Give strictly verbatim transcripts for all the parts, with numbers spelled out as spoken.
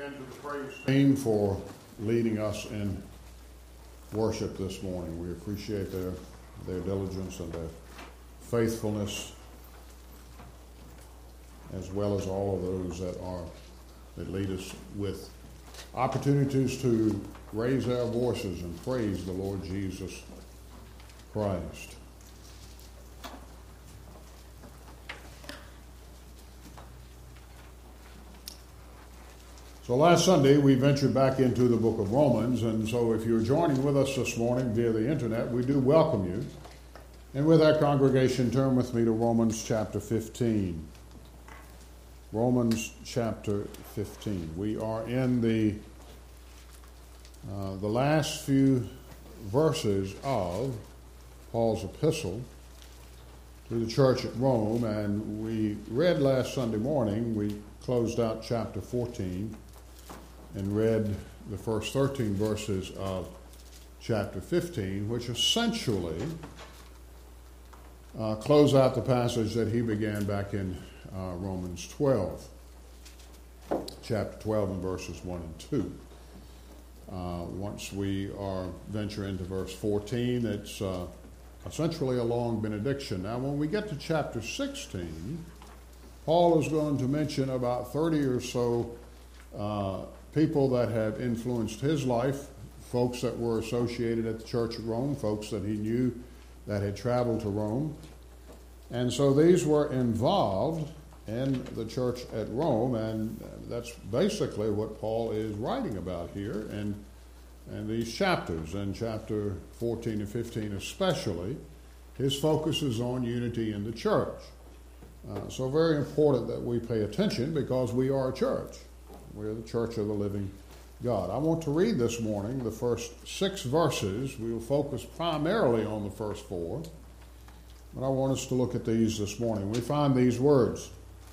again to the praise team for leading us in worship this morning. We appreciate their their diligence and their faithfulness, as well as all of those that are that lead us with opportunities to raise our voices and praise the Lord Jesus Christ. So last Sunday we ventured back into the book of Romans, and so if you're joining with us this morning via the internet, we do welcome you. And with our congregation, turn with me to Romans chapter fifteen. Romans chapter fifteen. We are in the uh, the last few verses of Paul's epistle to the church at Rome, and we read last Sunday morning, we closed out chapter fourteen and read the first thirteen verses of chapter fifteen, which essentially uh, close out the passage that he began back in uh, Romans twelve, chapter twelve and verses one and two. Uh, once we are venture into verse fourteen, it's uh, essentially a long benediction. Now, when we get to chapter sixteen, Paul is going to mention about thirty or so uh, people that have influenced his life, folks that were associated at the church at Rome, folks that he knew that had traveled to Rome. And so these were involved in the church at Rome, and that's basically what Paul is writing about here in, in these chapters. In chapter fourteen and fifteen especially, his focus is on unity in the church. Uh, so very important that we pay attention, because we are a church. We're the church of the living God. I want to read this morning the first six verses. We will focus primarily on the first four, but I want us to look at these this morning. We find these words.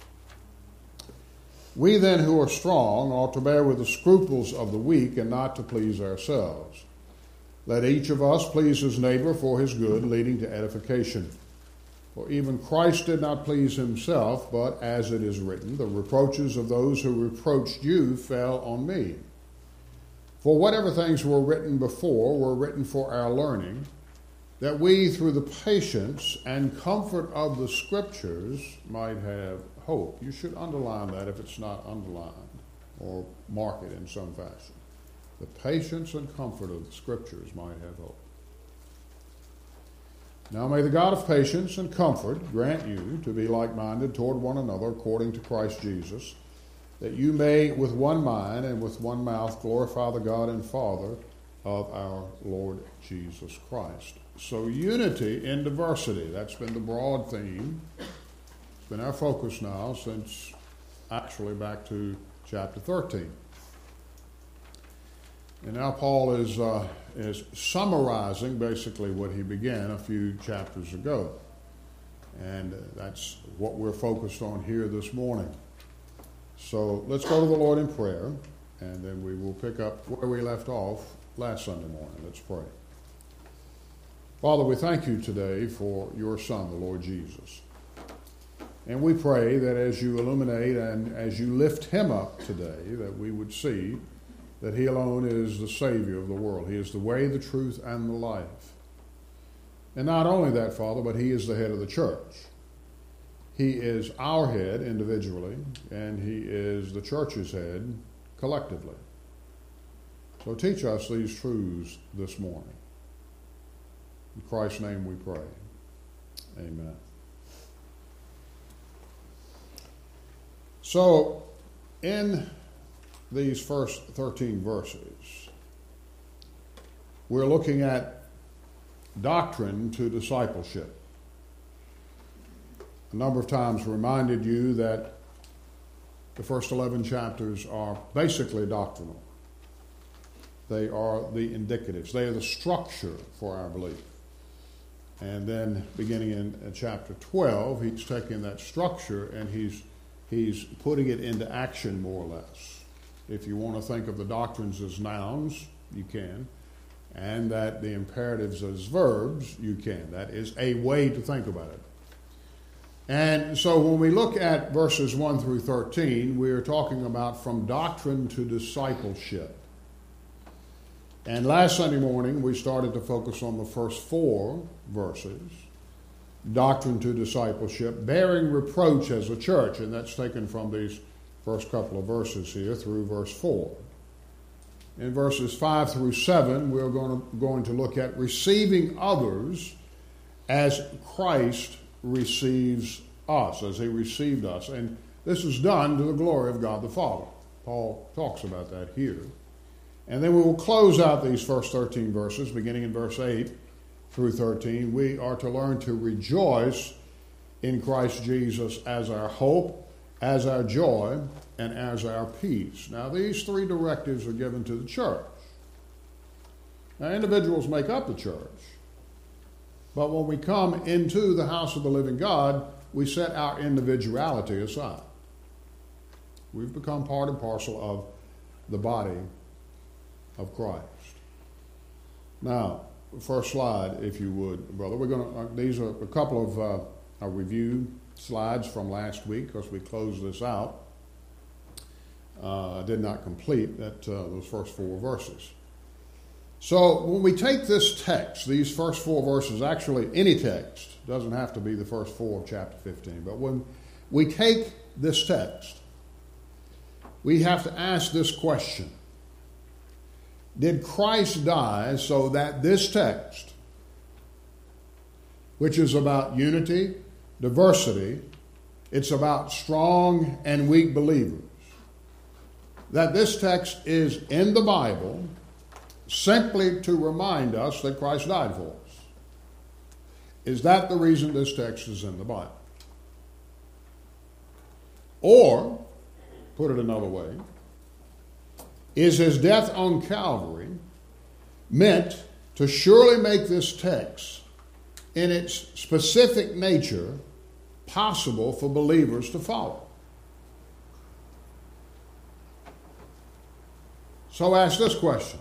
We then who are strong ought to bear with the scruples of the weak and not to please ourselves. Let each of us please his neighbor for his good, leading to edification. For even Christ did not please himself, but as it is written, the reproaches of those who reproached you fell on me. For whatever things were written before were written for our learning, that we through the patience and comfort of the Scriptures might have hope. You should underline that if it's not underlined, or mark it in some fashion. The patience and comfort of the Scriptures might have hope. Now may the God of patience and comfort grant you to be like-minded toward one another according to Christ Jesus, that you may with one mind and with one mouth glorify the God and Father of our Lord Jesus Christ. So unity in diversity, that's been the broad theme. It's been our focus now since actually back to chapter thirteen. And now Paul is uh, is summarizing basically what he began a few chapters ago. And that's what we're focused on here this morning. So let's go to the Lord in prayer, and then we will pick up where we left off last Sunday morning. Let's pray. Father, we thank you today for your Son, the Lord Jesus. And we pray that as you illuminate and as you lift him up today, that we would see that he alone is the Savior of the world. He is the way, the truth, and the life. And not only that, Father, but he is the head of the church. He is our head individually, and he is the church's head collectively. So teach us these truths this morning. In Christ's name we pray. Amen. So, in these first thirteen verses, we're looking at doctrine to discipleship. A number of times reminded you that the first eleven chapters are basically doctrinal. They are the indicatives. They are the structure for our belief. And then beginning in, in chapter twelve, he's taking that structure and he's he's putting it into action more or less. If you want to think of the doctrines as nouns, you can, and that the imperatives as verbs, you can. That is a way to think about it. And so when we look at verses one through thirteen, we are talking about from doctrine to discipleship. And last Sunday morning, we started to focus on the first four verses, doctrine to discipleship, bearing reproach as a church, and that's taken from these first couple of verses here through verse four. In verses five through seven, we're going to, going to look at receiving others as Christ receives us, as he received us. And this is done to the glory of God the Father. Paul talks about that here. And then we will close out these first thirteen verses, beginning in verse eight through thirteen. We are to learn to rejoice in Christ Jesus as our hope, as our joy, and as our peace. Now, these three directives are given to the church. Now, individuals make up the church. But when we come into the house of the living God, we set our individuality aside. We've become part and parcel of the body of Christ. Now, first slide, if you would, brother. We're going to. Uh, these are a couple of uh, review slides from last week because we closed this out. I uh, did not complete that uh, those first four verses. So when we take this text, these first four verses, actually any text, doesn't have to be the first four of chapter fifteen, but when we take this text, we have to ask this question. Did Christ die so that this text, which is about unity, diversity, it's about strong and weak believers, that this text is in the Bible simply to remind us that Christ died for us? Is that the reason this text is in the Bible? Or, put it another way, is his death on Calvary meant to surely make this text, in its specific nature, possible for believers to follow? So ask this question.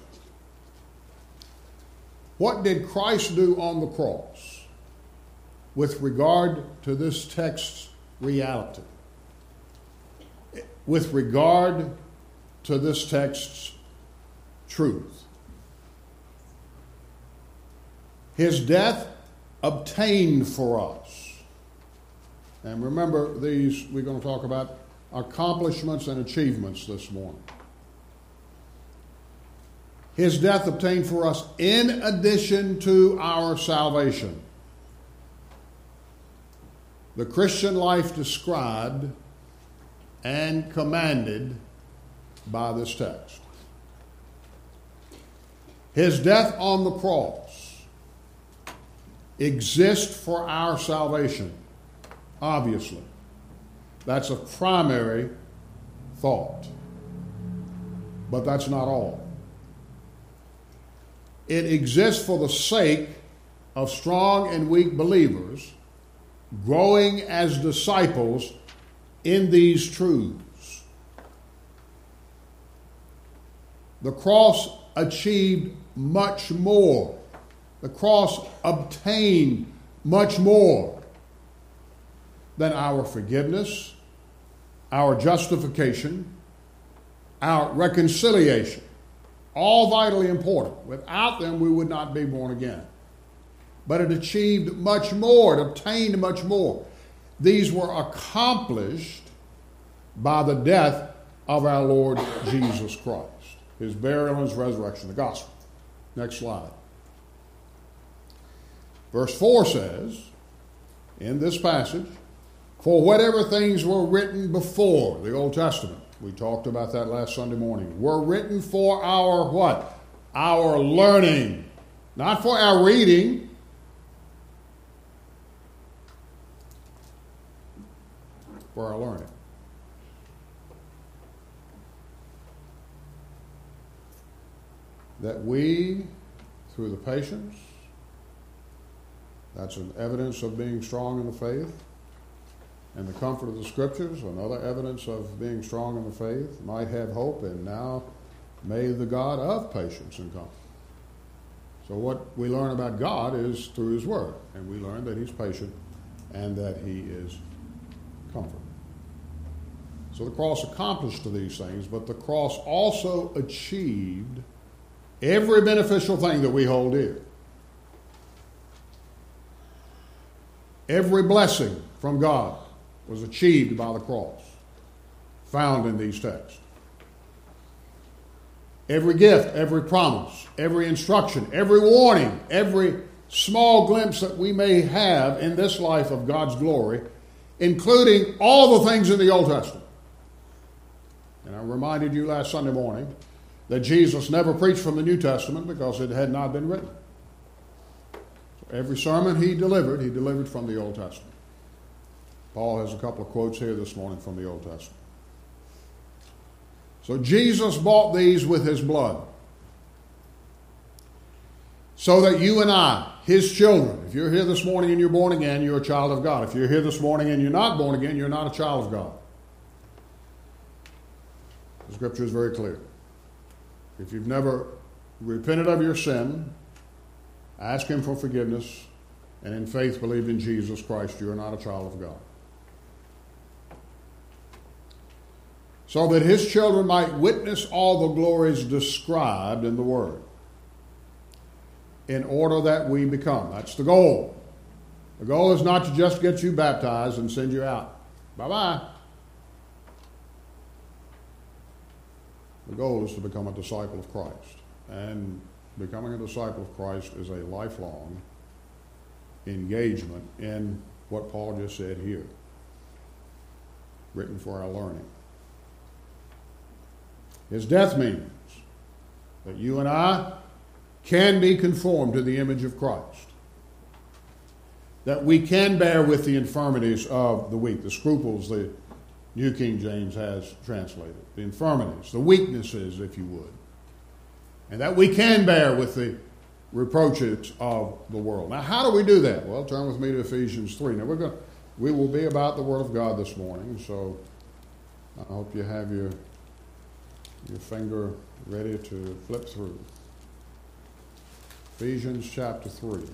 What did Christ do on the cross with regard to this text's reality? With regard to this text's truth? His death obtained for us. And remember, these, we're going to talk about accomplishments and achievements this morning. His death obtained for us in addition to our salvation. The Christian life described and commanded by this text. His death on the cross exists for our salvation, obviously. That's a primary thought. But that's not all. It exists for the sake of strong and weak believers growing as disciples in these truths. The cross achieved much more. The cross obtained much more than our forgiveness, our justification, our reconciliation. All vitally important. Without them, we would not be born again. But it achieved much more. It obtained much more. These were accomplished by the death of our Lord Jesus Christ. His burial and his resurrection, the gospel. Next slide. Verse four says, in this passage, for whatever things were written before the Old Testament, we talked about that last Sunday morning, were written for our what? Our learning. Not for our reading. For our learning. That we, through the patience, that's an evidence of being strong in the faith, and the comfort of the Scriptures, another evidence of being strong in the faith, might have hope, and now may the God of patience and comfort. So what we learn about God is through his word, and we learn that he's patient and that he is comfort. So the cross accomplished these things, but the cross also achieved every beneficial thing that we hold dear. Every blessing from God was achieved by the cross, found in these texts. Every gift, every promise, every instruction, every warning, every small glimpse that we may have in this life of God's glory, including all the things in the Old Testament. And I reminded you last Sunday morning that Jesus never preached from the New Testament because it had not been written. So every sermon he delivered, he delivered from the Old Testament. Paul has a couple of quotes here this morning from the Old Testament. So Jesus bought these with his blood, so that you and I, his children, if you're here this morning and you're born again, you're a child of God. If you're here this morning and you're not born again, you're not a child of God. The Scripture is very clear. If you've never repented of your sin, ask him for forgiveness, and in faith believed in Jesus Christ, you're not a child of God. So that his children might witness all the glories described in the Word, in order that we become. That's the goal. The goal is not to just get you baptized and send you out. Bye-bye. The goal is to become a disciple of Christ. And becoming a disciple of Christ is a lifelong engagement in what Paul just said here, written for our learning. His death means that you and I can be conformed to the image of Christ, that we can bear with the infirmities of the weak, the scruples the New King James has translated, the infirmities, the weaknesses, if you would, and that we can bear with the reproaches of the world. Now, how do we do that? Well, turn with me to Ephesians three. Now, we're going, we will be about the Word of God this morning, so I hope you have your, your finger ready to flip through. Ephesians chapter three.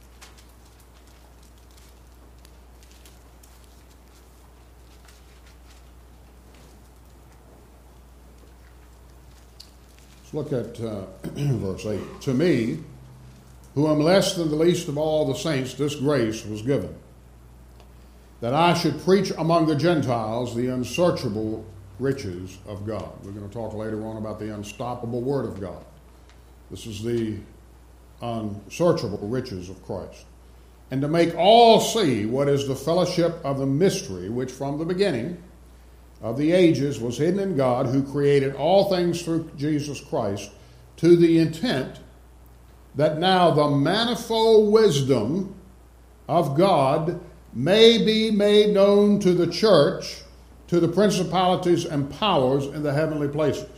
Let's look at uh, verse eight. To me, who am less than the least of all the saints, this grace was given, that I should preach among the Gentiles the unsearchable riches of God. We're going to talk later on about the unstoppable Word of God. This is the unsearchable riches of Christ. And to make all see what is the fellowship of the mystery, which from the beginning of the ages was hidden in God, who created all things through Jesus Christ, to the intent that now the manifold wisdom of God may be made known to the church, to the principalities and powers in the heavenly places.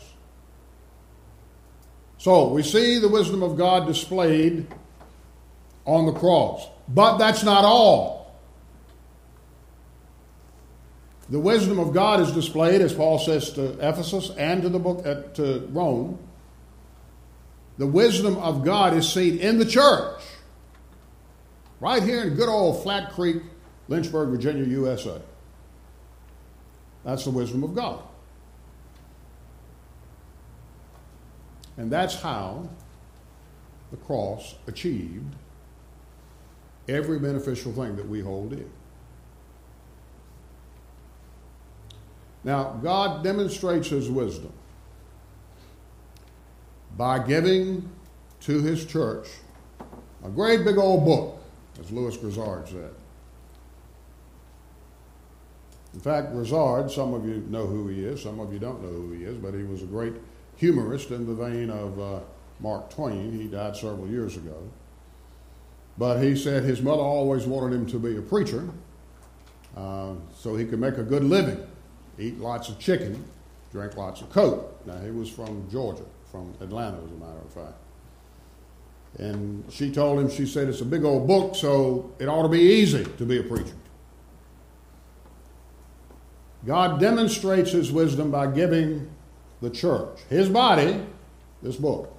So we see the wisdom of God displayed on the cross. But that's not all. The wisdom of God is displayed, as Paul says to Ephesus and to the book uh, to Rome. The wisdom of God is seen in the church, right here in good old Flat Creek, Lynchburg, Virginia, U S A. That's the wisdom of God. And that's how the cross achieved every beneficial thing that we hold dear. Now, God demonstrates his wisdom by giving to his church a great big old book, as Louis Grizzard said. In fact, Grizzard, some of you know who he is, some of you don't know who he is, but he was a great humorist in the vein of uh, Mark Twain. He died several years ago. But he said his mother always wanted him to be a preacher uh, so he could make a good living, eat lots of chicken, drink lots of Coke. Now, he was from Georgia, from Atlanta, as a matter of fact. And she told him, she said, it's a big old book, so it ought to be easy to be a preacher. God demonstrates his wisdom by giving the church, his body, this book.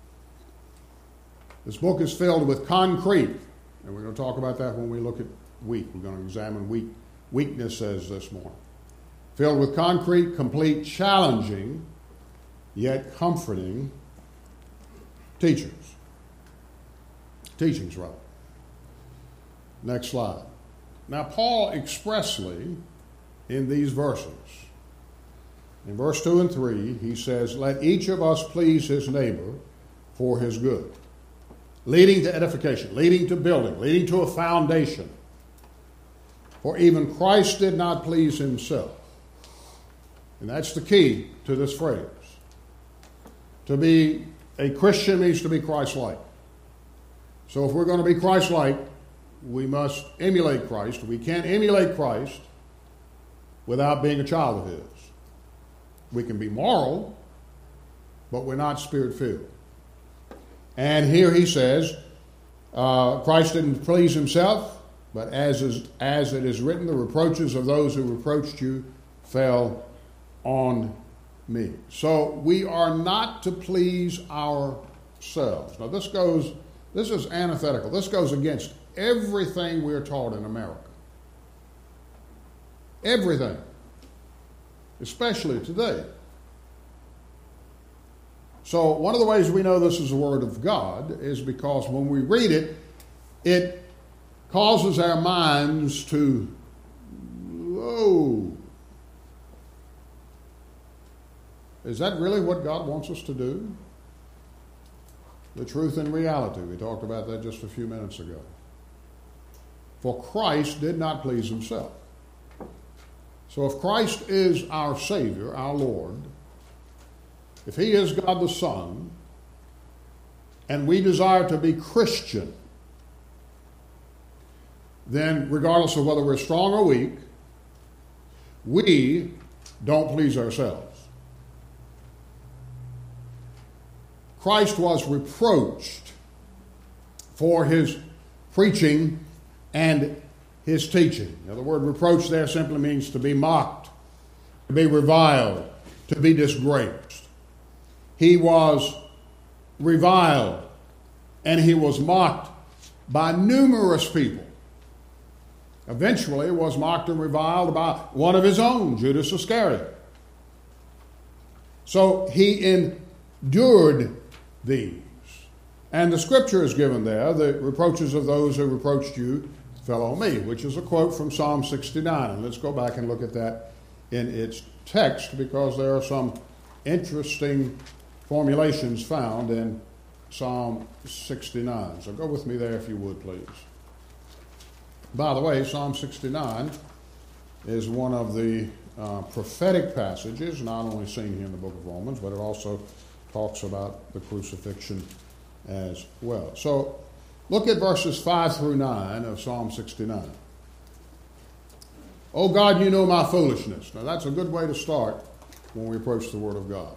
This book is filled with concrete, and we're going to talk about that when we look at wheat. We're going to examine wheat weakness says this morning. Filled with concrete, complete, challenging, yet comforting teachers. Teachings, rather. Next slide. Now, Paul expressly, in these verses, in verse two and three, he says, let each of us please his neighbor for his good, leading to edification, leading to building, leading to a foundation. For even Christ did not please himself. And that's the key to this phrase. To be a Christian means to be Christ-like. So if we're going to be Christ-like, we must emulate Christ. We can't emulate Christ without being a child of his. We can be moral, but we're not spirit-filled. And here he says, uh, Christ didn't please himself, but as is, as it is written, the reproaches of those who reproached you fell on me. So we are not to please ourselves. Now this goes, this is antithetical. This goes against everything we're taught in America. Everything. Especially today. So one of the ways we know this is the Word of God is because when we read it, it causes our minds to, whoa, is that really what God wants us to do? The truth and reality. We talked about that just a few minutes ago. For Christ did not please himself. So if Christ is our Savior, our Lord, if he is God the Son, and we desire to be Christian, then regardless of whether we're strong or weak, we don't please ourselves. Christ was reproached for his preaching and his teaching. Now, the word reproach there simply means to be mocked, to be reviled, to be disgraced. He was reviled and he was mocked by numerous people. Eventually, was mocked and reviled by one of his own, Judas Iscariot. So he endured these. And the scripture is given there, the reproaches of those who reproached you fell on me, which is a quote from Psalm sixty-nine. And let's go back and look at that in its text because there are some interesting formulations found in Psalm sixty-nine. So go with me there if you would, please. By the way, Psalm sixty-nine is one of the uh, prophetic passages, not only seen here in the book of Romans, but it also talks about the crucifixion as well. So look at verses five through nine of Psalm sixty-nine. Oh God, you know my foolishness. Now that's a good way to start when we approach the Word of God.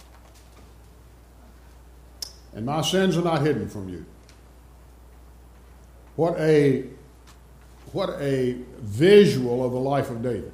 And my sins are not hidden from you. What a, what a visual of the life of David.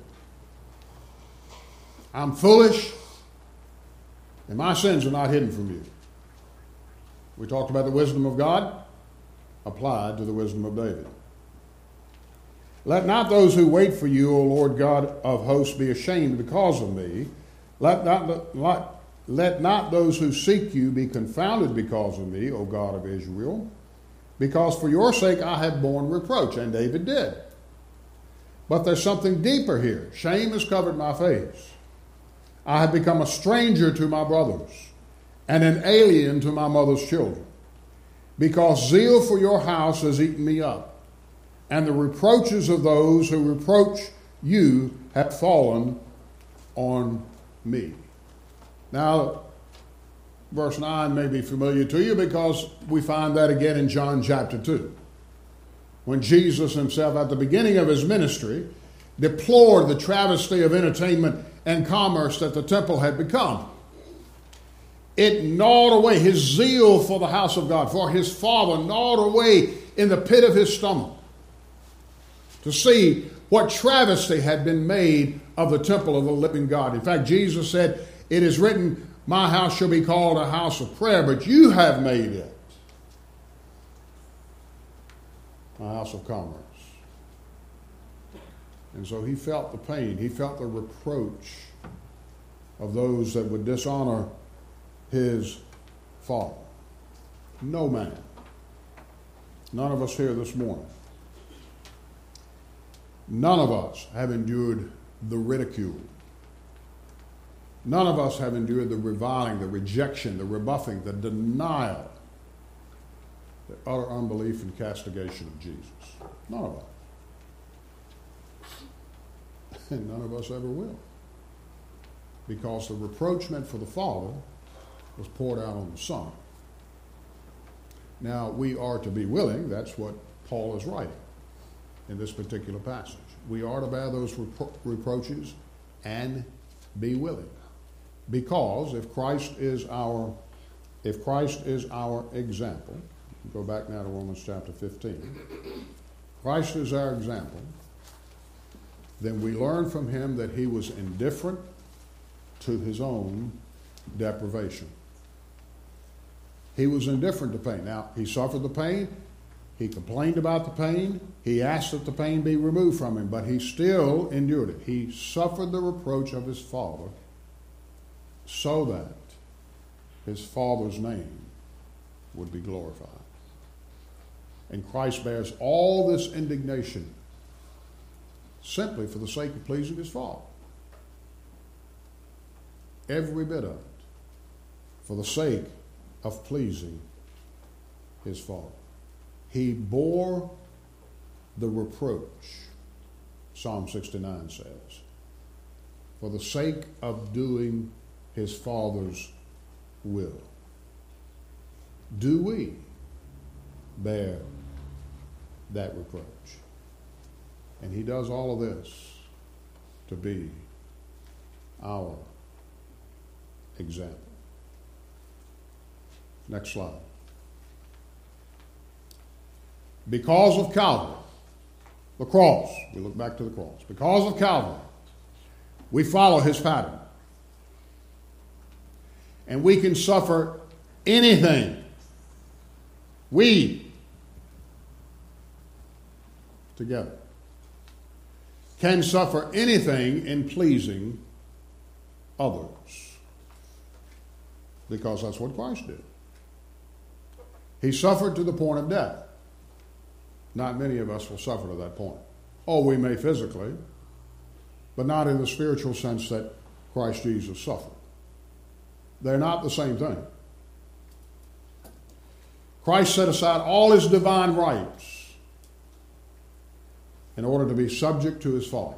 I'm foolish, and my sins are not hidden from you. We talked about the wisdom of God applied to the wisdom of David. Let not those who wait for you, O Lord God of hosts, be ashamed because of me. Let not, let, let not those who seek you be confounded because of me, O God of Israel. Because for your sake I have borne reproach, and David did. But there's something deeper here. Shame has covered my face. I have become a stranger to my brothers, and an alien to my mother's children. Because zeal for your house has eaten me up, and the reproaches of those who reproach you have fallen on me. Now, verse nine may be familiar to you because we find that again in John chapter two. When Jesus himself, at the beginning of his ministry, deplored the travesty of entertainment and commerce that the temple had become. It gnawed away his zeal for the house of God, for his Father, gnawed away in the pit of his stomach to see what travesty had been made of the temple of the living God. In fact, Jesus said, it is written, my house shall be called a house of prayer, but you have made it a house of commerce. And so he felt the pain. He felt the reproach of those that would dishonor his Father. No man, none of us here this morning, none of us have endured the ridicule. None of us have endured the reviling, the rejection, the rebuffing, the denial, the utter unbelief and castigation of Jesus. None of us. And none of us ever will. Because the reproachment for the Father was poured out on the Son. Now, we are to be willing. That's what Paul is writing in this particular passage. We are to bear those repro- reproaches and be willing. Because if Christ is our, if Christ is our example, go back now to Romans chapter fifteen. Christ is our example. Then we learn from him that he was indifferent to his own deprivation. He was indifferent to pain. Now, he suffered the pain. He complained about the pain. He asked that the pain be removed from him, but he still endured it. He suffered the reproach of his Father so that his Father's name would be glorified. And Christ bears all this indignation simply for the sake of pleasing his Father. Every bit of it for the sake of pleasing his Father. He bore the reproach, Psalm sixty-nine says, for the sake of doing his Father's will. Do we bear that reproach? And he does all of this to be our example. Next slide. Because of Calvary, the cross, we look back to the cross. Because of Calvary, we follow his pattern. And we can suffer anything. We, together, can suffer anything in pleasing others. Because that's what Christ did. He suffered to the point of death. Not many of us will suffer to that point. Oh, we may physically, but not in the spiritual sense that Christ Jesus suffered. They're not the same thing. Christ set aside all his divine rights in order to be subject to his Father.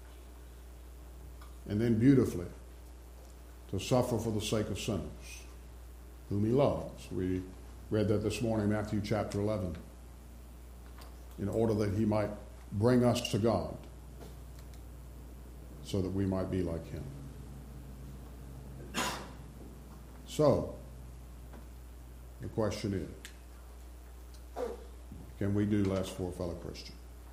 And then beautifully to suffer for the sake of sinners, whom he loves. We read that this morning, Matthew chapter eleven, in order that he might bring us to God so that we might be like him. So, the question is, can we do less for a fellow Christian?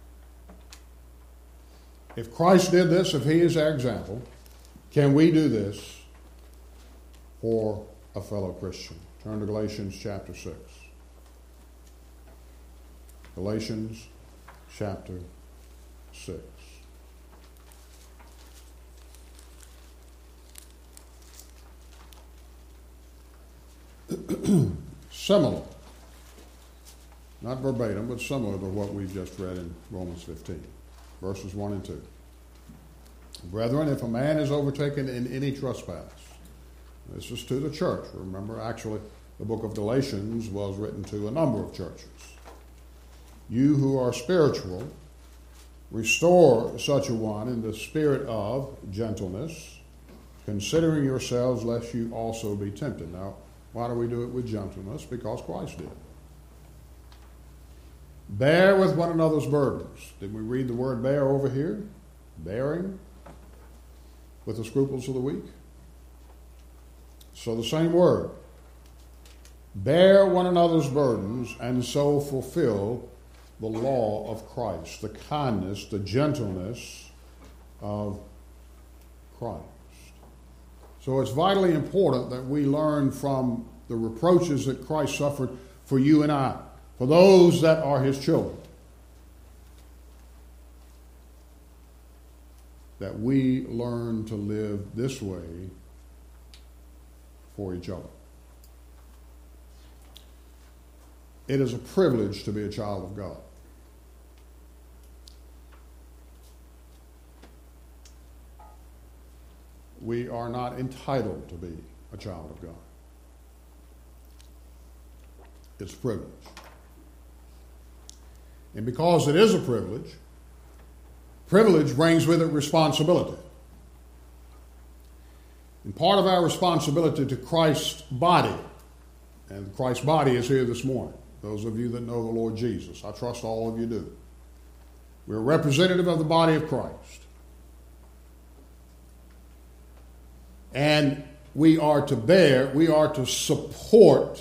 If Christ did this, if he is our example, can we do this for a fellow Christian? Turn to Galatians chapter six. Galatians chapter six. Similar, not verbatim, but similar to what we just read in Romans fifteen, verses one and two. Brethren, if a man is overtaken in any trespass, this is to the church. Remember, actually, the book of Galatians was written to a number of churches. You who are spiritual, restore such a one in the spirit of gentleness, considering yourselves lest you also be tempted. Now, why do we do it with gentleness? Because Christ did. Bear with one another's burdens. Did we read the word bear over here? Bearing with the scruples of the weak. So the same word. Bear one another's burdens and so fulfill the law of Christ, the kindness, the gentleness of Christ. So it's vitally important that we learn from the reproaches that Christ suffered for you and I, for those that are his children. that we learn to live this way for each other. It is a privilege to be a child of God. We are not entitled to be a child of God. It's a privilege. And because it is a privilege, privilege brings with it responsibility. And part of our responsibility to Christ's body, and Christ's body is here this morning, those of you that know the Lord Jesus, I trust all of you do. We're a representative of the body of Christ. And we are to bear, we are to support,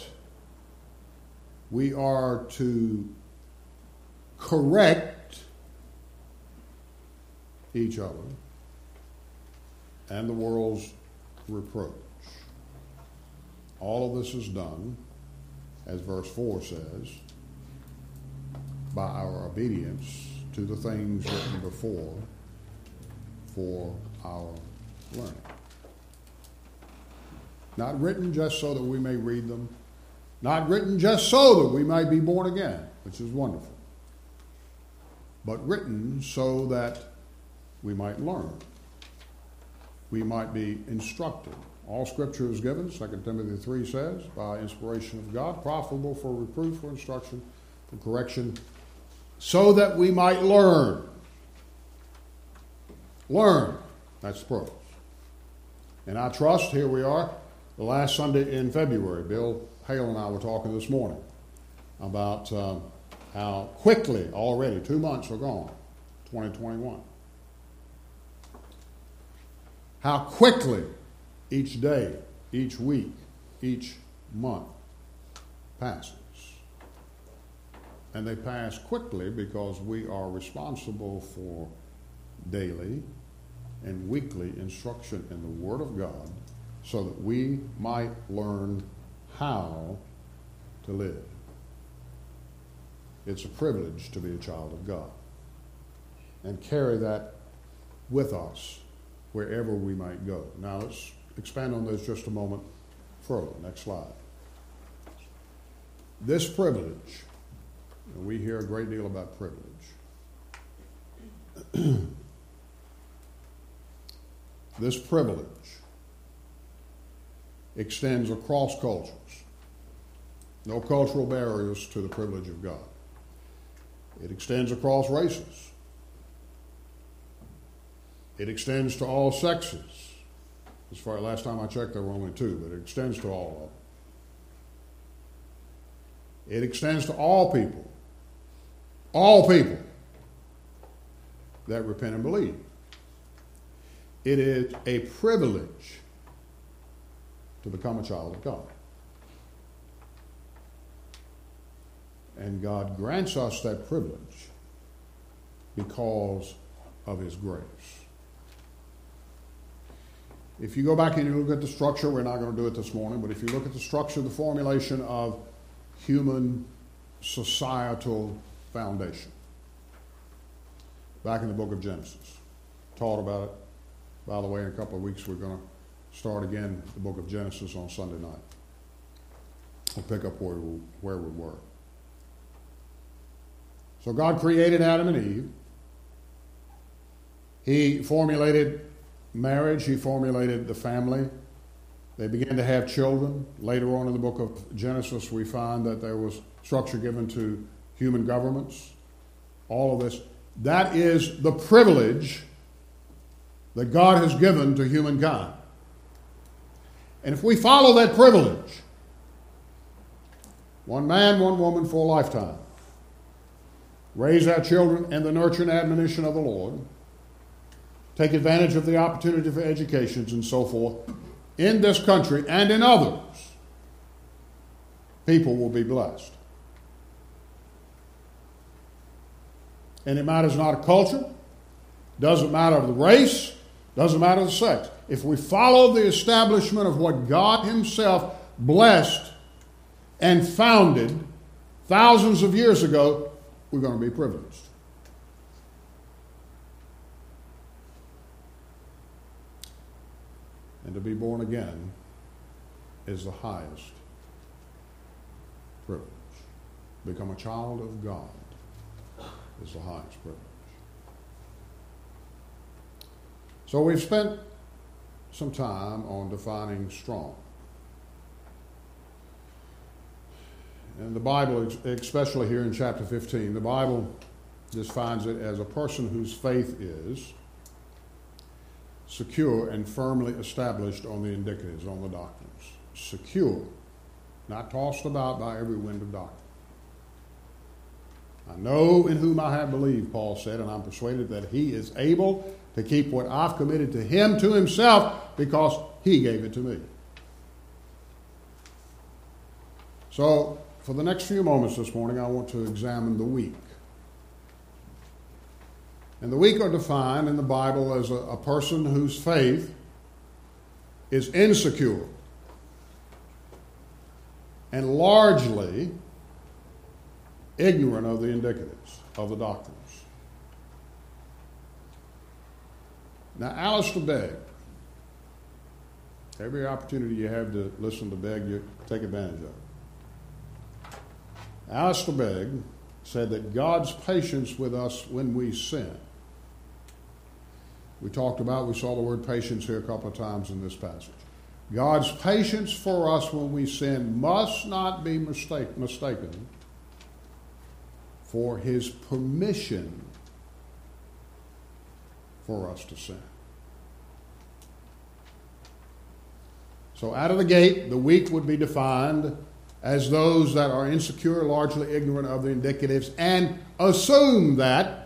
we are to correct each other and the world's reproach. All of this is done, as verse four says, by our obedience to the things written before for our learning. Not written just so that we may read them, not written just so that we might be born again, which is wonderful, but written so that we might learn, we might be instructed. All Scripture is given, Second Timothy three says, by inspiration of God, profitable for reproof, for instruction, for correction, so that we might learn. Learn. That's the purpose. And I trust, here we are, the last Sunday in February. Bill Hale and I were talking this morning about um, how quickly already, two months are gone, twenty twenty-one. How quickly each day, each week, each month passes. And they pass quickly because we are responsible for daily and weekly instruction in the Word of God so that we might learn how to live. It's a privilege to be a child of God and carry that with us wherever we might go. Now let's expand on this just a moment further. Next slide. This privilege, and we hear a great deal about privilege. This privilege extends across cultures. No cultural barriers to the privilege of God. It extends across races. It extends to all sexes. As far as last time I checked, there were only two, but it extends to all of them. It extends to all people. All people that repent and believe. It is a privilege to become a child of God. And God grants us that privilege because of His grace. If you go back and you look at the structure, we're not going to do it this morning, but if you look at the structure, the formulation of human societal foundation, back in the book of Genesis, taught about it. By the way, in a couple of weeks we're going to start again the book of Genesis on Sunday night. We'll pick up where we, where we were. So God created Adam and Eve. He formulated marriage. He formulated the family. They began to have children. Later on in the book of Genesis, we find that there was structure given to human governments. All of this. That is the privilege that God has given to humankind. And if we follow that privilege, one man, one woman for a lifetime, raise our children in the nurture and admonition of the Lord, take advantage of the opportunity for educations and so forth, in this country and in others, people will be blessed. And it matters not a culture, doesn't matter the race, doesn't matter the sex. If we follow the establishment of what God Himself blessed and founded thousands of years ago, we're going to be privileged. And to be born again is the highest privilege. Become a child of God is the highest privilege. So we've spent some time on defining strong. And the Bible, especially here in chapter fifteen, the Bible defines it as a person whose faith is secure and firmly established on the indicatives, on the doctrines. Secure, not tossed about by every wind of doctrine. I know in whom I have believed, Paul said, and I'm persuaded that he is able to keep what I've committed to him to himself because he gave it to me. So, for the next few moments this morning, I want to examine the weak. And the weak are defined in the Bible as a, a person whose faith is insecure and largely ignorant of the indicatives, of the doctrines. Now, Alistair Begg, every opportunity you have to listen to Begg, you take advantage of it. Alistair Begg said that God's patience with us when we sin. We talked about, we saw the word patience here a couple of times in this passage. God's patience for us when we sin must not be mistake, mistaken for his permission for us to sin. So out of the gate, the weak would be defined as those that are insecure, largely ignorant of the indicatives, and assume that,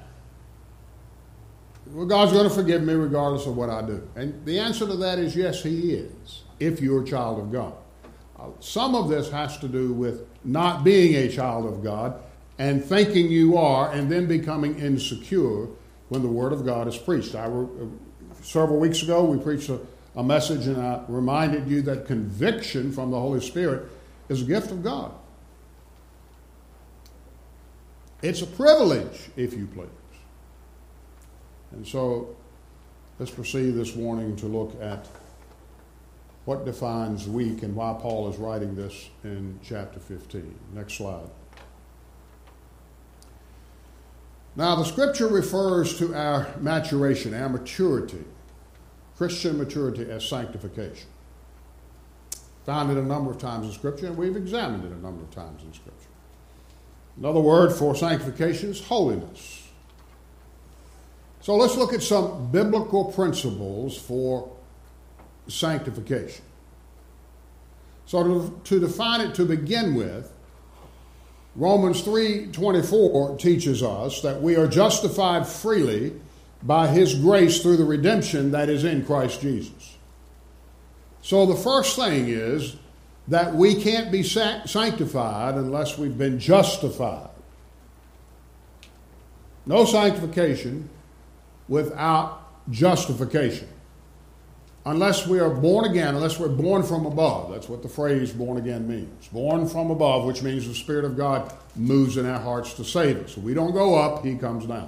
well, God's going to forgive me regardless of what I do. And the answer to that is yes, he is, if you're a child of God. Uh, some of this has to do with not being a child of God and thinking you are, and then becoming insecure when the Word of God is preached. I re- several weeks ago, we preached a, a message, and I reminded you that conviction from the Holy Spirit is a gift of God. It's a privilege, if you please. And so, let's proceed this morning to look at what defines weak and why Paul is writing this in chapter fifteen. Next slide. Now, the Scripture refers to our maturation, our maturity, Christian maturity, as sanctification. Found it a number of times in Scripture, and we've examined it a number of times in Scripture. Another word for sanctification is holiness. So let's look at some biblical principles for sanctification. So to, to define it to begin with, Romans three twenty-four teaches us that we are justified freely by his grace through the redemption that is in Christ Jesus. So the first thing is that we can't be sanctified unless we've been justified. No sanctification without justification. Unless we are born again, unless we're born from above. That's what the phrase born again means. Born from above, which means the Spirit of God moves in our hearts to save us. So we don't go up, he comes down.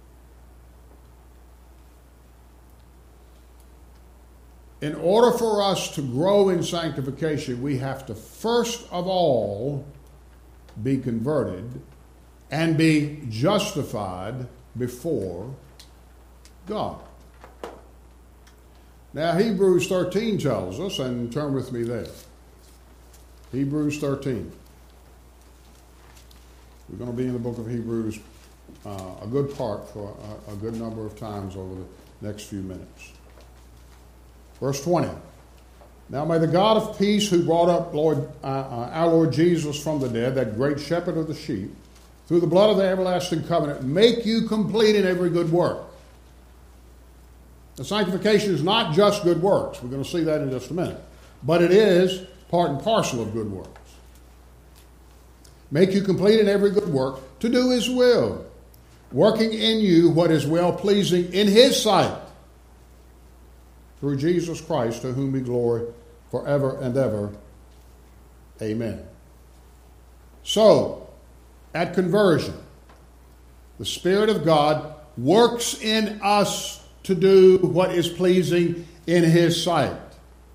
In order for us to grow in sanctification, we have to first of all be converted and be justified before God. Now, Hebrews thirteen tells us, and turn with me there. Hebrews thirteen. We're going to be in the book of Hebrews uh, a good part for a, a good number of times over the next few minutes. Verse twenty. Now may the God of peace, who brought up Lord, uh, uh, our Lord Jesus from the dead, that great shepherd of the sheep, through the blood of the everlasting covenant, make you complete in every good work. The sanctification is not just good works. We're going to see that in just a minute. But it is part and parcel of good works. Make you complete in every good work to do his will, working in you what is well-pleasing in his sight, through Jesus Christ, to whom be glory forever and ever. Amen. So, at conversion, the Spirit of God works in us to do what is pleasing in his sight.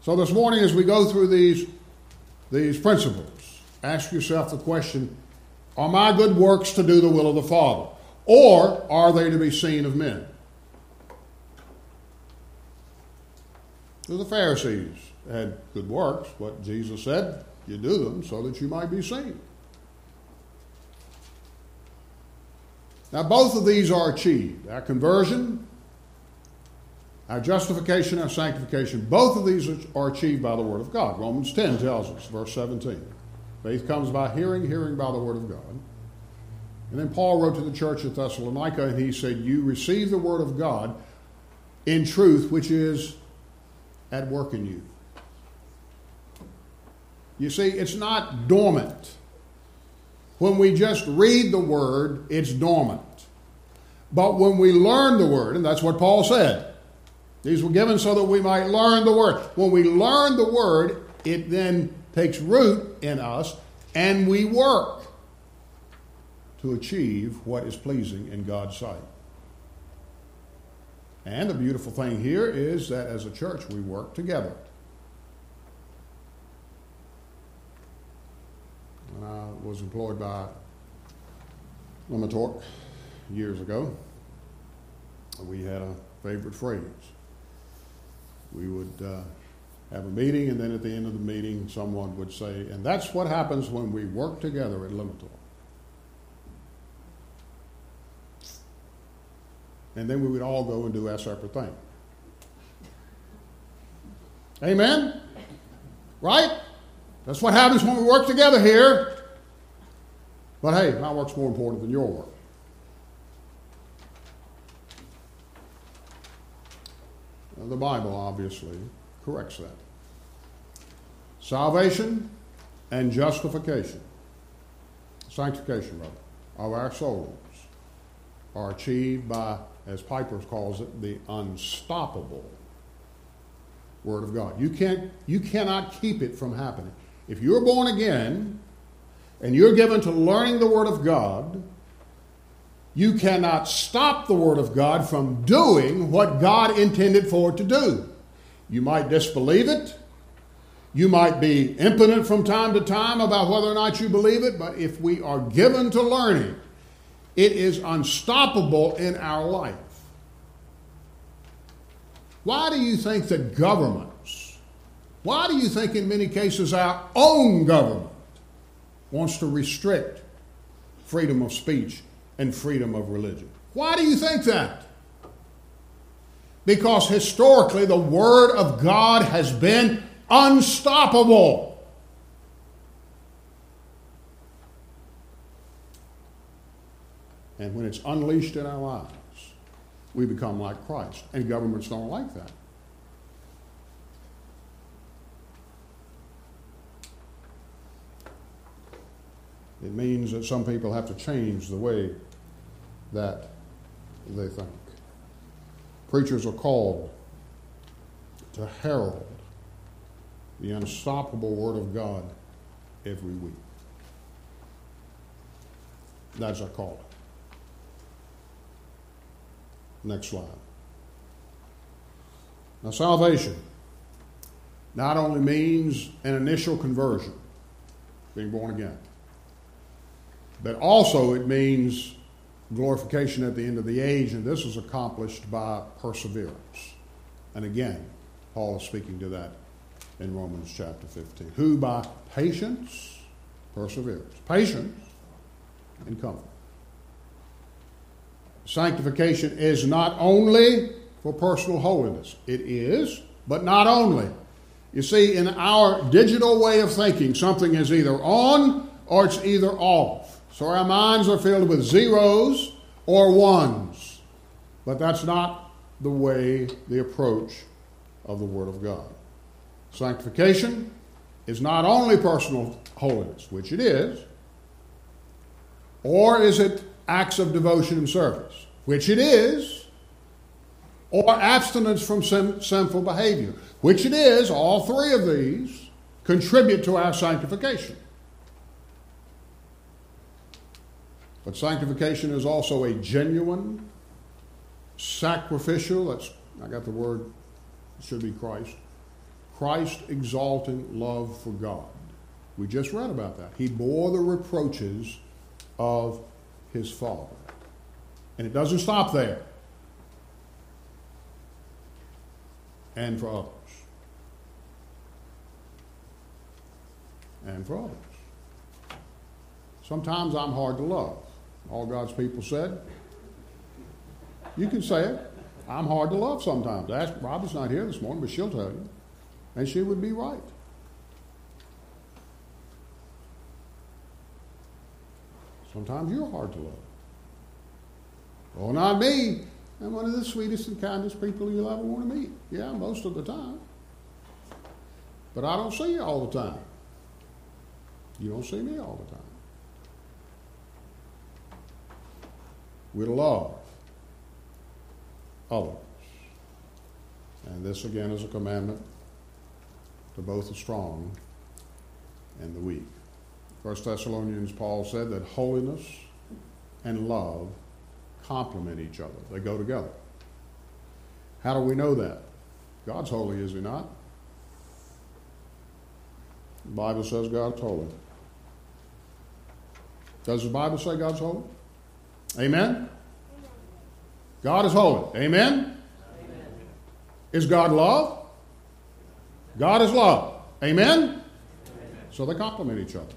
So this morning as we go through these, these principles, ask yourself the question, are my good works to do the will of the Father? Or are they to be seen of men? So the Pharisees had good works, but Jesus said, you do them so that you might be seen. Now both of these are achieved. Our conversion, our justification, our sanctification, both of these are achieved by the Word of God. Romans ten tells us, verse seventeen. Faith comes by hearing, hearing by the Word of God. And then Paul wrote to the church at Thessalonica and he said, you receive the Word of God in truth, which is at work in you. You see, it's not dormant. When we just read the Word, it's dormant. But when we learn the Word, and that's what Paul said, these were given so that we might learn the Word. When we learn the Word, it then takes root in us, and we work to achieve what is pleasing in God's sight. And the beautiful thing here is that as a church, we work together. When I was employed by Limitork years ago, we had a favorite phrase. We would uh, have a meeting, and then at the end of the meeting, someone would say, and that's what happens when we work together at Limitork. And then we would all go and do our separate thing. Amen? Right? That's what happens when we work together here. But hey, my work's more important than your work. Now, the Bible obviously corrects that. Salvation and justification, sanctification rather, of our souls are achieved by, as Piper calls it, the unstoppable Word of God. You can't, you cannot keep it from happening. If you're born again and you're given to learning the Word of God, you cannot stop the Word of God from doing what God intended for it to do. You might disbelieve it. You might be impotent from time to time about whether or not you believe it, but if we are given to learning, it is unstoppable in our life. Why do you think that governments, why do you think in many cases our own government wants to restrict freedom of speech and freedom of religion? Why do you think that? Because historically the Word of God has been unstoppable. And when it's unleashed in our lives, we become like Christ. And governments don't like that. It means that some people have to change the way that they think. Preachers are called to herald the unstoppable Word of God every week. That's our call. Next slide. Now, salvation not only means an initial conversion, being born again, but also it means glorification at the end of the age, and this is accomplished by perseverance. And again, Paul is speaking to that in Romans chapter fifteen. Who by patience, perseverance, patience, and comfort. Sanctification is not only for personal holiness. It is, but not only. You see, in our digital way of thinking, something is either on or it's either off. So our minds are filled with zeros or ones. But that's not the way, the approach of the Word of God. Sanctification is not only personal holiness, which it is, or is it acts of devotion and service, which it is, or abstinence from sin, sinful behavior, which it is. All three of these contribute to our sanctification. But sanctification is also a genuine, sacrificial, that's, I got the word, it should be Christ, Christ-exalting love for God. We just read about that. He bore the reproaches of his Father. And it doesn't stop there. And for others. And for others. Sometimes I'm hard to love. All God's people said. You can say it. I'm hard to love sometimes. Ask, Robin's not here this morning, but she'll tell you. And she would be right. Sometimes you're hard to love. Oh, not me. I'm one of the sweetest and kindest people you'll ever want to meet. Yeah, most of the time. But I don't see you all the time. You don't see me all the time. We love others. And this again is a commandment to both the strong and the weak. First Thessalonians, Paul said that holiness and love complement each other. They go together. How do we know that? God's holy, is he not? The Bible says God's holy. Does the Bible say God's holy? Amen? God is holy. Amen? Amen? Is God love? God is love. Amen? Amen? So they complement each other.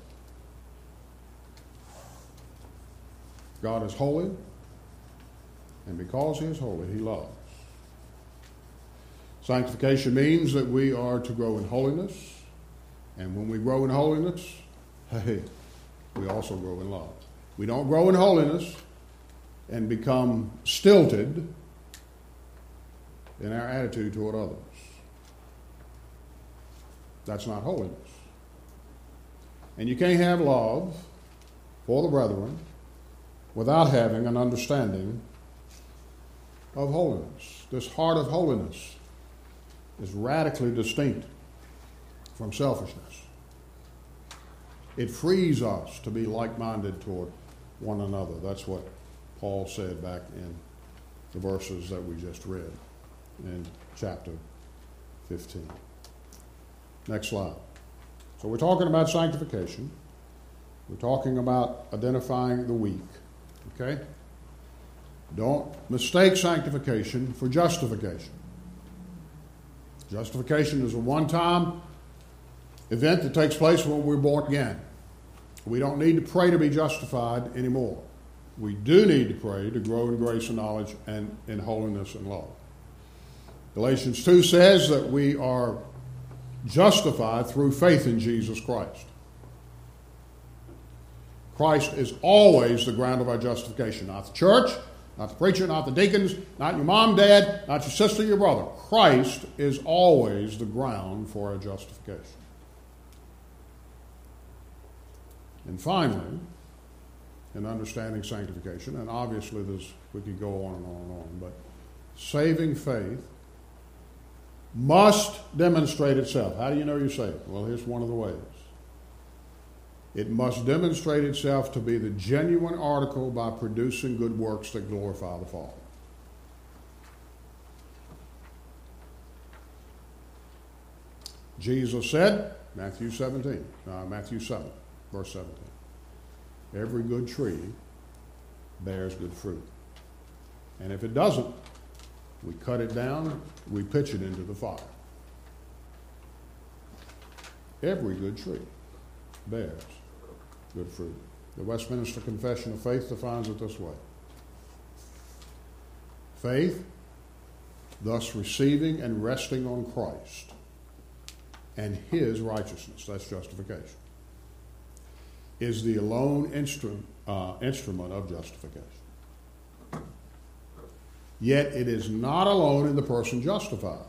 God is holy, and because he is holy, he loves. Sanctification means that we are to grow in holiness, and when we grow in holiness, hey, we also grow in love. We don't grow in holiness and become stilted in our attitude toward others. That's not holiness. And you can't have love for the brethren without having an understanding of holiness. This heart of holiness is radically distinct from selfishness. It frees us to be like-minded toward one another. That's what Paul said back in the verses that we just read in chapter fifteen. Next slide. So we're talking about sanctification. We're talking about identifying the weak. Okay? Don't mistake sanctification for justification. Justification is a one-time event that takes place when we're born again. We don't need to pray to be justified anymore. We do need to pray to grow in grace and knowledge and in holiness and love. Galatians two says that we are justified through faith in Jesus Christ. Christ is always the ground of our justification. Not the church, not the preacher, not the deacons, not your mom, dad, not your sister, your brother. Christ is always the ground for our justification. And finally, in understanding sanctification, and obviously this, we could go on and on and on, but saving faith must demonstrate itself. How do you know you're saved? Well, here's one of the ways. It must demonstrate itself to be the genuine article by producing good works that glorify the Father. Jesus said, Matthew seventeen, uh, Matthew seven, verse seventeen, every good tree bears good fruit. And if it doesn't, we cut it down, we pitch it into the fire. Every good tree bears good fruit. The Westminster Confession of Faith defines it this way. Faith, thus receiving and resting on Christ and his righteousness, that's justification, is the alone instru- uh, instrument of justification. Yet it is not alone in the person justified,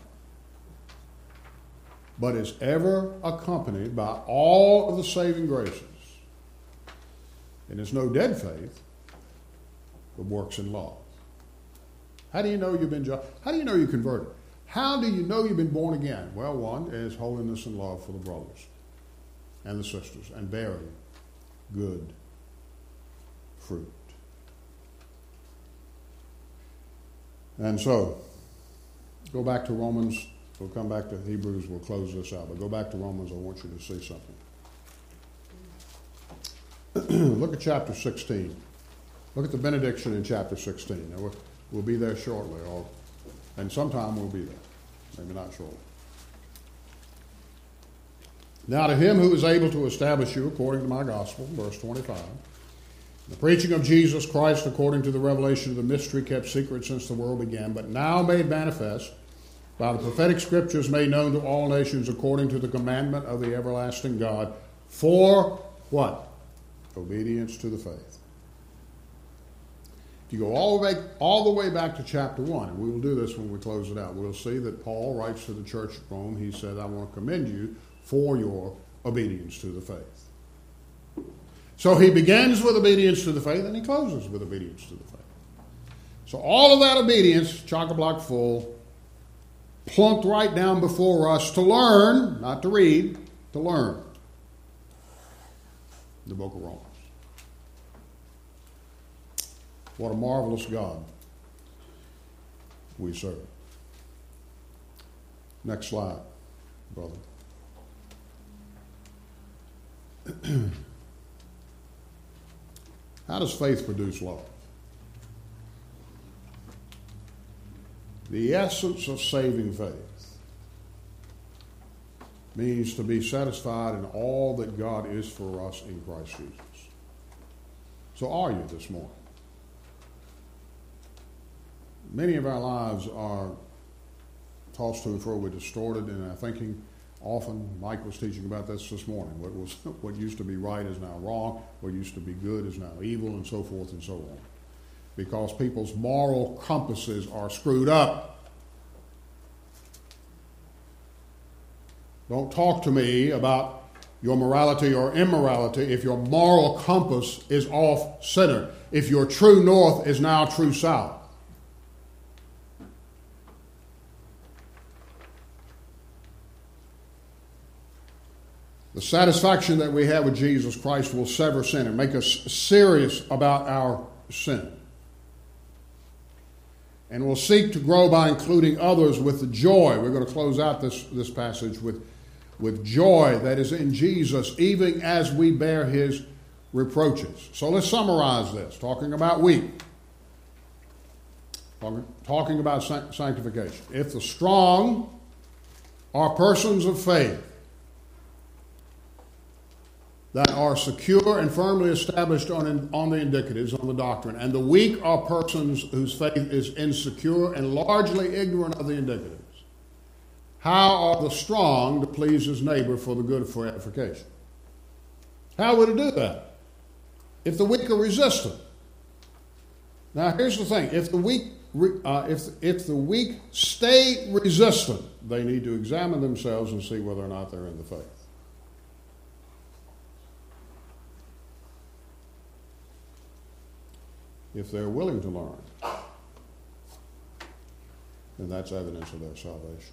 but is ever accompanied by all of the saving graces. And there's no dead faith, but works in love. How do you know you've been ju- How do you know you're converted? How do you know you've been born again? Well, one is holiness and love for the brothers and the sisters, and bearing good fruit. And so, go back to Romans We'll come back to Hebrews. We'll close this out. But go back to Romans. I want you to see something. Look at chapter sixteen. Look at the benediction in chapter sixteen. Now, we'll, we'll be there shortly, or, and sometime we'll be there. Maybe not shortly. Now to him who is able to establish you according to my gospel, verse twenty-five, the preaching of Jesus Christ according to the revelation of the mystery kept secret since the world began, but now made manifest by the prophetic scriptures made known to all nations according to the commandment of the everlasting God, for what? Obedience to the faith. If you go all the way, all the way back to chapter one, and we will do this when we close it out, we'll see that Paul writes to the church at Rome. He said, I want to commend you for your obedience to the faith. So he begins with obedience to the faith, and he closes with obedience to the faith. So all of that obedience, chock-a-block full, plunked right down before us to learn, not to read, to learn the book of Romans. What a marvelous God we serve. Next slide, brother. How does faith produce love? The essence of saving faith means to be satisfied in all that God is for us in Christ Jesus. So are you this morning? Many of our lives are tossed to and fro, we're distorted in our thinking. Often, Mike was teaching about this this morning. What was what used to be right is now wrong. What used to be good is now evil, and so forth and so on. Because people's moral compasses are screwed up. Don't talk to me about your morality or immorality if your moral compass is off center. If your true north is now true south. The satisfaction that we have with Jesus Christ will sever sin and make us serious about our sin. And we'll seek to grow by including others with the joy. We're going to close out this, this passage with, with joy that is in Jesus, even as we bear his reproaches. So let's summarize this, talking about weak. Talking, talking about sanctification. If the strong are persons of faith, that are secure and firmly established on, on the indicatives, on the doctrine. And the weak are persons whose faith is insecure and largely ignorant of the indicatives. How are the strong to please his neighbor for the good of edification? How would it do that? If the weak are resistant. Now here's the thing. If the weak, uh, if, if the weak stay resistant, they need to examine themselves and see whether or not they're in the faith. If they're willing to learn, then that's evidence of their salvation.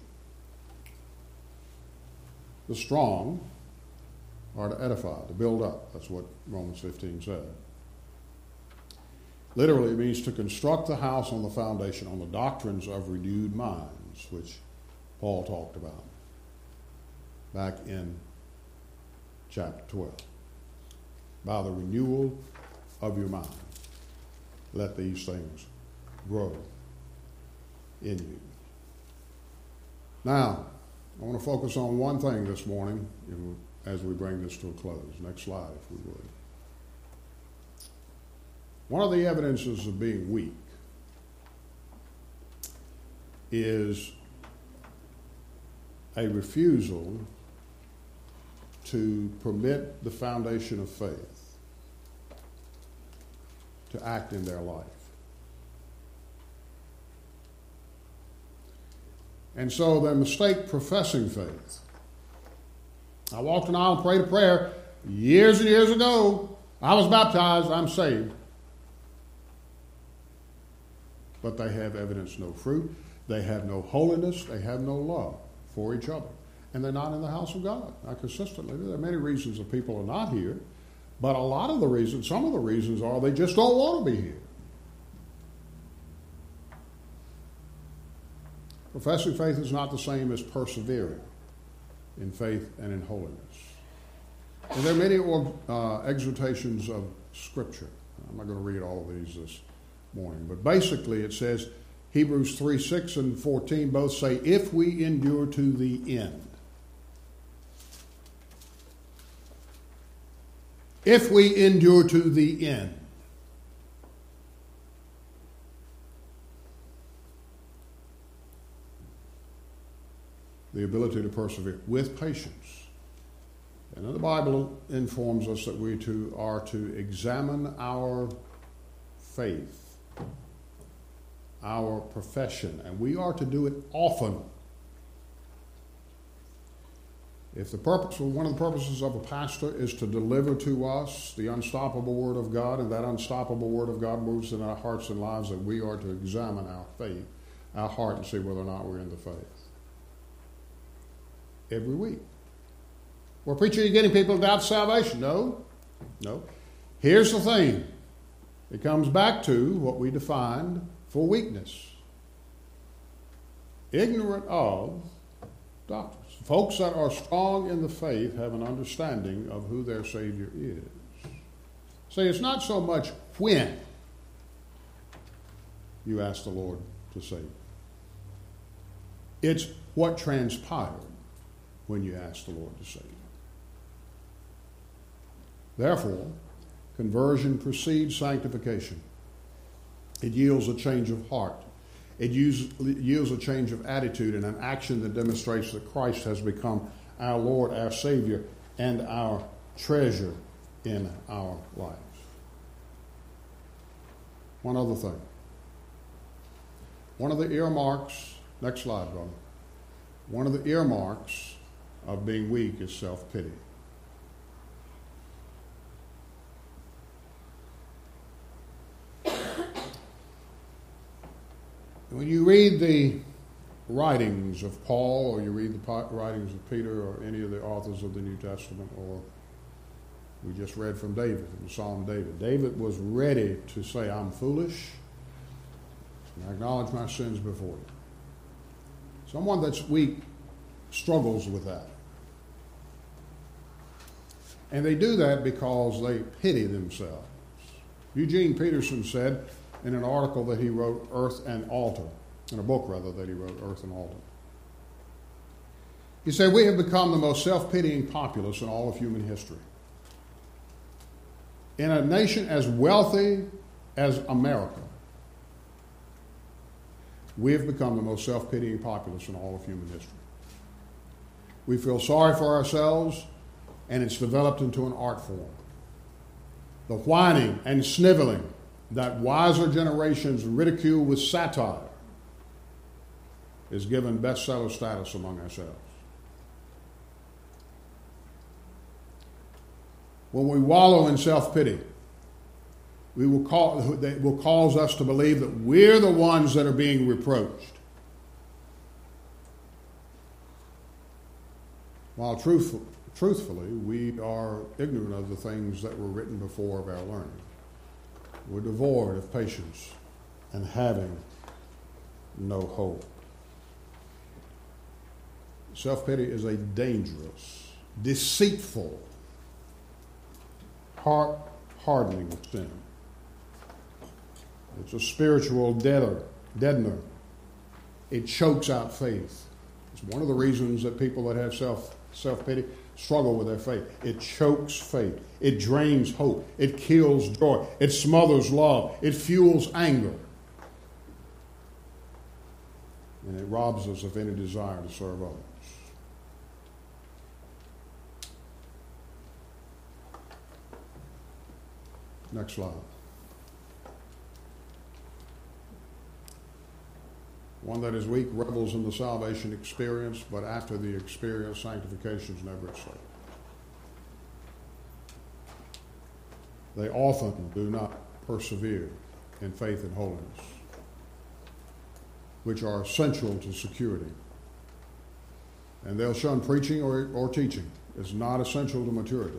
The strong are to edify, to build up. That's what Romans fifteen said. Literally, it means to construct the house on the foundation, on the doctrines of renewed minds, which Paul talked about back in chapter twelve. By the renewal of your mind. Let these things grow in you. Now, I want to focus on one thing this morning as we bring this to a close. Next slide, if we would. One of the evidences of being weak is a refusal to permit the foundation of faith to act in their life. And so they mistake professing faith. I walked an aisle and prayed a prayer years and years ago. I was baptized, I'm saved. But they have evidence no fruit. They have no holiness. They have no love for each other. And they're not in the house of God. Not consistently. There are many reasons that people are not here. But a lot of the reasons, some of the reasons are they just don't want to be here. Professing faith is not the same as persevering in faith and in holiness. And there are many uh, exhortations of Scripture. I'm not going to read all of these this morning, but basically it says, Hebrews three, six and fourteen both say, if we endure to the end. If we endure to the end. The ability to persevere with patience. And the Bible informs us that we too are to examine our faith, our profession, and we are to do it often. If the purpose, one of the purposes of a pastor is to deliver to us the unstoppable Word of God, and that unstoppable Word of God moves in our hearts and lives, that we are to examine our faith, our heart, and see whether or not we're in the faith. Every week. Well, preacher, you're getting people to doubt salvation. No, no. Here's the thing. It comes back to what we defined for weakness. Ignorant of doctrines. Folks that are strong in the faith have an understanding of who their Savior is. See, it's not so much when you ask the Lord to save you. It's what transpired when you ask the Lord to save you. Therefore, conversion precedes sanctification. It yields a change of heart. It yields a change of attitude and an action that demonstrates that Christ has become our Lord, our Savior, and our treasure in our lives. One other thing. One of the earmarks, next slide, brother. One of the earmarks of being weak is self-pity. When you read the writings of Paul, or you read the writings of Peter, or any of the authors of the New Testament, or we just read from David, in Psalm David. David was ready to say, I'm foolish, and I acknowledge my sins before you. Someone that's weak struggles with that. And they do that because they pity themselves. Eugene Peterson said, in an article that he wrote, Earth and Altar, in a book rather that he wrote, Earth and Altar. He said, we have become the most self-pitying populace in all of human history. In a nation as wealthy as America, we have become the most self-pitying populace in all of human history. We feel sorry for ourselves, and it's developed into an art form. The whining and sniveling that wiser generations ridicule with satire is given bestseller status among ourselves. When we wallow in self-pity, we will call, that will cause us to believe that we're the ones that are being reproached. While truthful, truthfully, we are ignorant of the things that were written before of our learning. We're devoid of patience and having no hope. Self-pity is a dangerous, deceitful, heart-hardening sin. It's a spiritual deader, deadener. It chokes out faith. It's one of the reasons that people that have self, self-pity struggle with their faith. It chokes faith. It drains hope. It kills joy. It smothers love. It fuels anger. And it robs us of any desire to serve others. Next slide. One that is weak revels in the salvation experience, but after the experience, sanctification is never its sake. They often do not persevere in faith and holiness, which are essential to security. And they'll shun preaching or, or teaching. It's not essential to maturity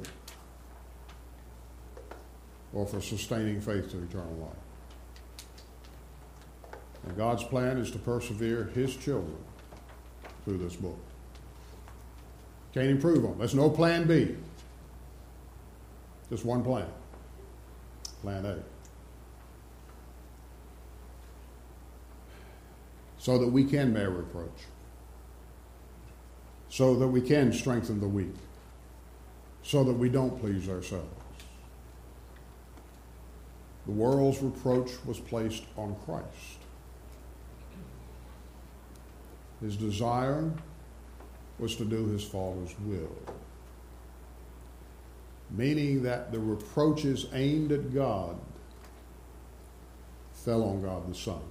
or for sustaining faith to eternal life. And God's plan is to persevere his children through this book. Can't improve on. There's no plan B. Just one plan. Plan A. So that we can bear reproach. So that we can strengthen the weak. So that we don't please ourselves. The world's reproach was placed on Christ. His desire was to do his Father's will. Meaning that the reproaches aimed at God fell on God the Son.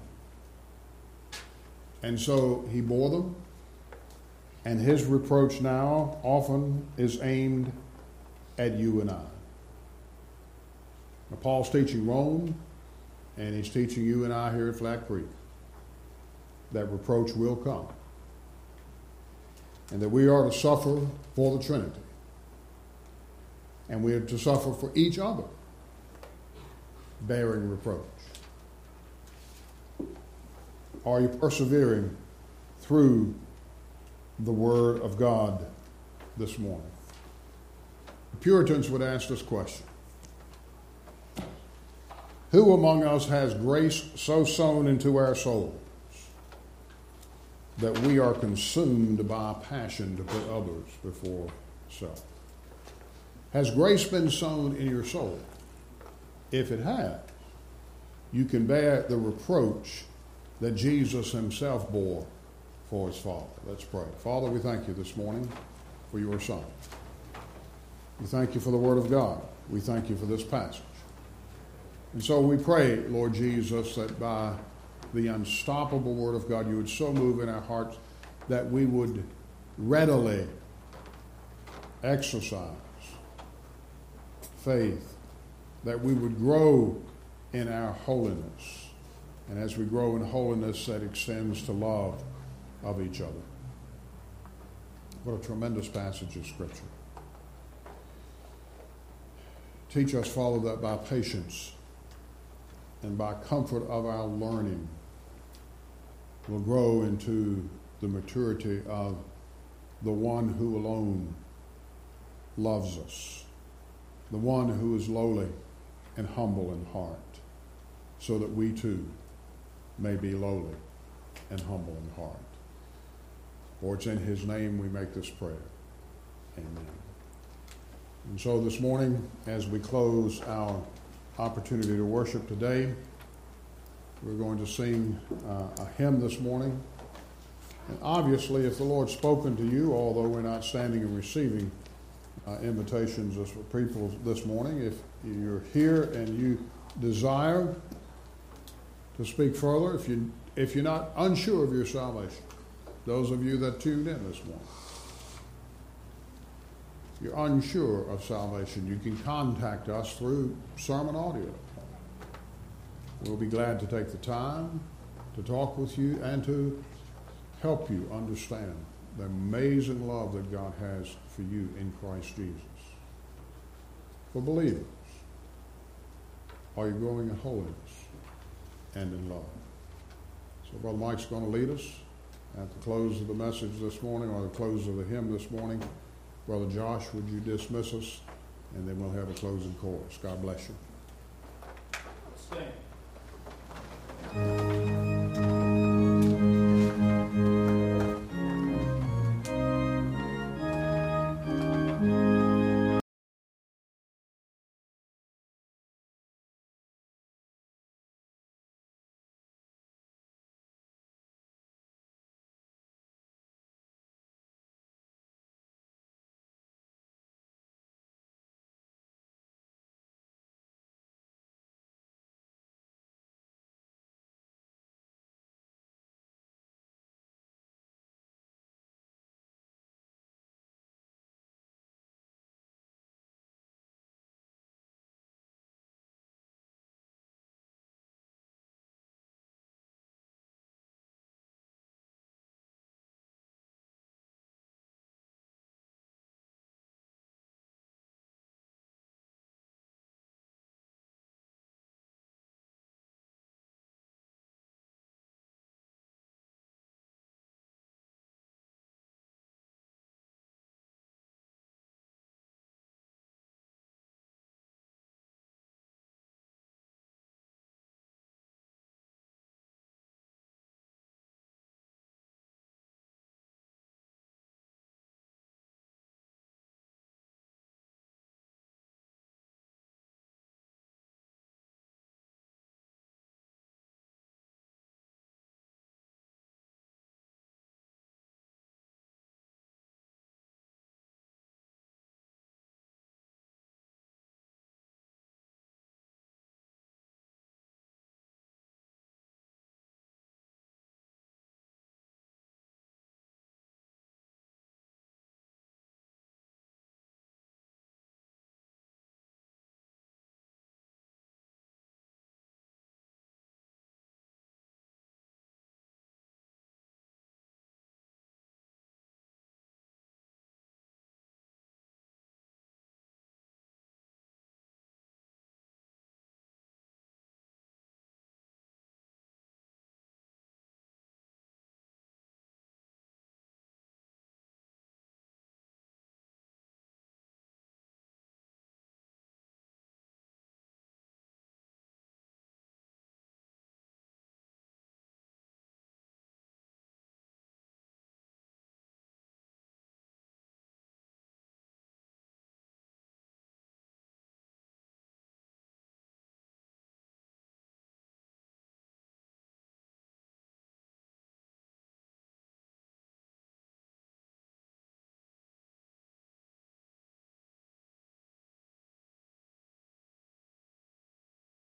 And so he bore them, and his reproach now often is aimed at you and I. Now, Paul's teaching Rome, and he's teaching you and I here at Flat Creek that reproach will come, and that we are to suffer for the Trinity, and we are to suffer for each other, bearing reproach. Are you persevering through the Word of God this morning? The Puritans would ask this question: who among us has grace so sown into our souls that we are consumed by a passion to put others before self? Has grace been sown in your soul? If it has, you can bear the reproach that Jesus himself bore for his Father. Let's pray. Father, we thank you this morning for your Son. We thank you for the Word of God. We thank you for this passage. And so we pray, Lord Jesus, that by the unstoppable Word of God, you would so move in our hearts that we would readily exercise faith, that we would grow in our holiness. And as we grow in holiness, that extends to love of each other. What a tremendous passage of Scripture. Teach us, Father, that by patience and by comfort of our learning, we'll grow into the maturity of the one who alone loves us, the one who is lowly and humble in heart, so that we too may be lowly and humble in heart. For it's in his name we make this prayer. Amen. And so this morning, as we close our opportunity to worship today, we're going to sing uh, a hymn this morning. And obviously, if the Lord's spoken to you, although we're not standing and receiving uh, invitations as for people this morning, if you're here and you desire to speak further, if you if you're not unsure of your salvation, those of you that tuned in this morning, you're unsure of salvation, you can contact us through sermon audio. We'll be glad to take the time to talk with you and to help you understand the amazing love that God has for you in Christ Jesus. For believers, are you growing in holiness and in love? So Brother Mike's going to lead us at the close of the message this morning, or the close of the hymn this morning. Brother Josh, would you dismiss us? And then we'll have a closing chorus. God bless you. Stand.